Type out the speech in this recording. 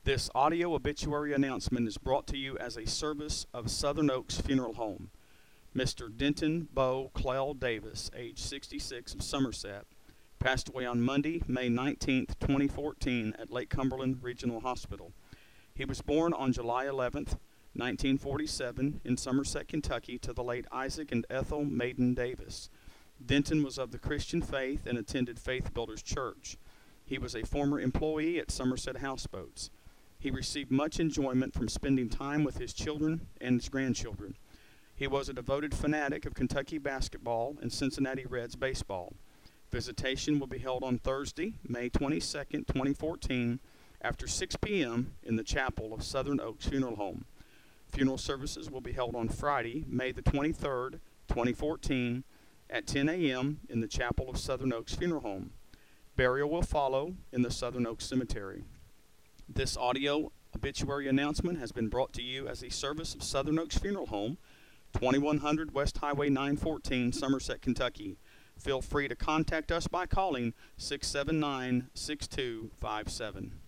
This audio obituary announcement is brought to you as a service of Southern Oaks Funeral Home. Mr. Denton Bo Clell Davis, age 66, of Somerset, passed away on Monday, May 19, 2014, at Lake Cumberland Regional Hospital. He was born on July 11, 1947, in Somerset, Kentucky, to the late Isaac and Ethel Maiden Davis. Denton was of the Christian faith and attended Faith Builders Church. He was a former employee at Somerset Houseboats. He received much enjoyment from spending time with his children and his grandchildren. He was a devoted fanatic of Kentucky basketball and Cincinnati Reds baseball. Visitation will be held on Thursday, May 22, 2014, after 6 p.m. in the chapel of Southern Oaks Funeral Home. Funeral services will be held on Friday, May the 23rd, 2014, at 10 a.m. in the chapel of Southern Oaks Funeral Home. Burial will follow in the Southern Oaks Cemetery. This audio obituary announcement has been brought to you as a service of Southern Oaks Funeral Home, 2100 West Highway 914, Somerset, Kentucky. Feel free to contact us by calling 679-6257.